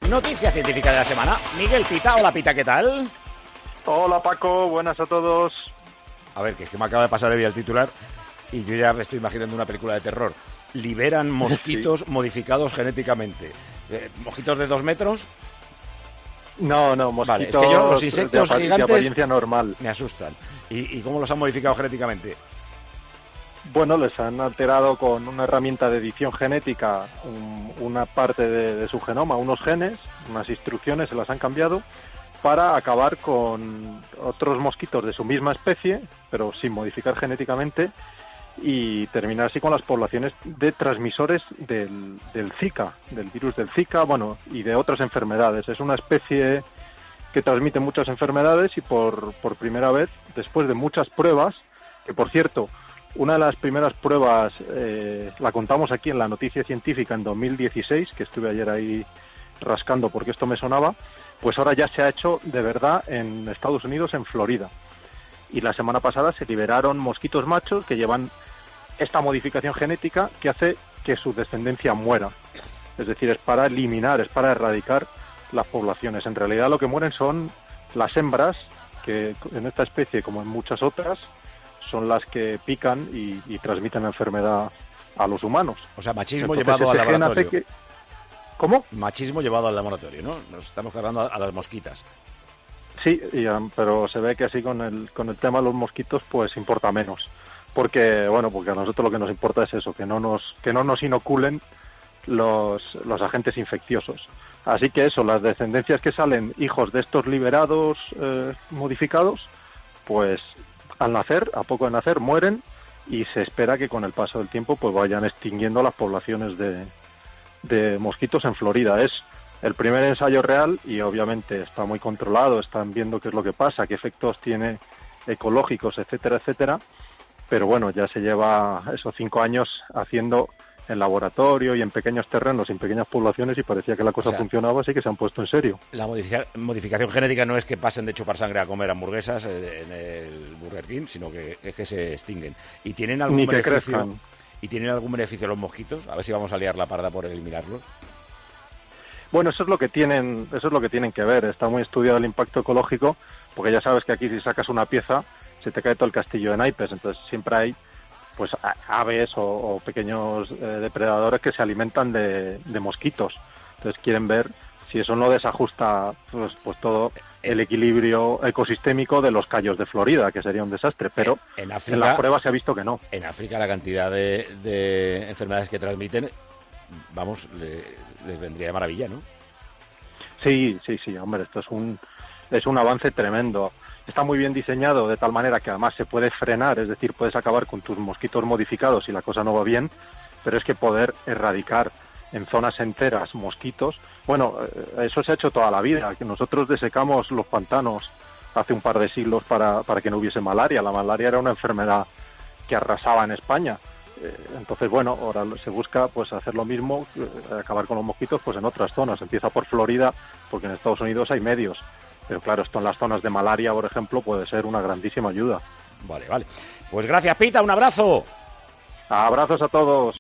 Noticia científica de la semana. Miguel Pita, hola Pita, ¿qué tal? Hola Paco, buenas a todos. A ver, que es que me acaba de pasar el titular y yo ya me estoy imaginando una película de terror. Liberan mosquitos modificados genéticamente. ¿Mosquitos de 2 metros? No, mosquitos vale, es que yo, los insectos gigantes de apariencia normal. Me asustan. ¿Y cómo los han modificado genéticamente? Bueno, les han alterado con una herramienta de edición genética una parte de su genoma, unos genes, unas instrucciones se las han cambiado para acabar con otros mosquitos de su misma especie, pero sin modificar genéticamente, y terminar así con las poblaciones de transmisores del Zika, del virus del Zika, bueno, y de otras enfermedades. Es una especie que transmite muchas enfermedades y por primera vez, después de muchas pruebas, que por cierto, una de las primeras pruebas la contamos aquí en la noticia científica en 2016, que estuve ayer ahí rascando porque esto me sonaba, pues ahora ya se ha hecho de verdad en Estados Unidos, en Florida. Y la semana pasada se liberaron mosquitos machos que llevan esta modificación genética que hace que su descendencia muera. Es decir, es para eliminar, es para erradicar las poblaciones. En realidad lo que mueren son las hembras, que en esta especie, como en muchas otras, son las que pican y transmiten la enfermedad a los humanos. O sea, machismo Entonces, llevado al laboratorio. ¿Cómo? Machismo llevado al laboratorio, ¿no? Nos estamos cargando a las mosquitas. Sí, pero se ve que así con el tema de los mosquitos pues importa menos. Porque a nosotros lo que nos importa es eso, que no nos inoculen los agentes infecciosos. Así que eso, las descendencias que salen hijos de estos liberados modificados, pues al nacer, a poco de nacer, mueren y se espera que con el paso del tiempo pues vayan extinguiendo las poblaciones de mosquitos en Florida. Es el primer ensayo real y obviamente está muy controlado, están viendo qué es lo que pasa, qué efectos tiene ecológicos, etcétera, etcétera. Pero bueno, ya se lleva esos 5 años haciendo en laboratorio y en pequeños terrenos y en pequeñas poblaciones y parecía que la cosa funcionaba, así que se han puesto en serio. La modificación genética no es que pasen de chupar sangre a comer hamburguesas en el Burger King, sino que es que se extinguen. ¿Y tienen algún Ni que beneficio? crezcan. ¿Y tienen algún beneficio los mosquitos? A ver si vamos a liar la parda por eliminarlos. Bueno, eso es lo que tienen que ver. Está muy estudiado el impacto ecológico, porque ya sabes que aquí si sacas una pieza se te cae todo el castillo de naipes, entonces siempre hay pues aves o pequeños depredadores que se alimentan de mosquitos. Entonces quieren ver si eso no desajusta pues todo el equilibrio ecosistémico de los cayos de Florida, que sería un desastre, pero en África, en las pruebas se ha visto que no. En África la cantidad de enfermedades que transmiten, vamos, les vendría de maravilla, ¿no? Sí, hombre, esto es un avance tremendo. Está muy bien diseñado de tal manera que además se puede frenar, es decir, puedes acabar con tus mosquitos modificados si la cosa no va bien, pero es que poder erradicar en zonas enteras mosquitos, bueno, eso se ha hecho toda la vida, que nosotros desecamos los pantanos hace un par de siglos para que no hubiese malaria. La malaria era una enfermedad que arrasaba en España. Entonces, bueno, ahora se busca pues hacer lo mismo, acabar con los mosquitos pues en otras zonas. Empieza por Florida, porque en Estados Unidos hay medios. Pero claro, esto en las zonas de malaria, por ejemplo, puede ser una grandísima ayuda. Vale. Pues gracias, Pita, un abrazo. Abrazos a todos.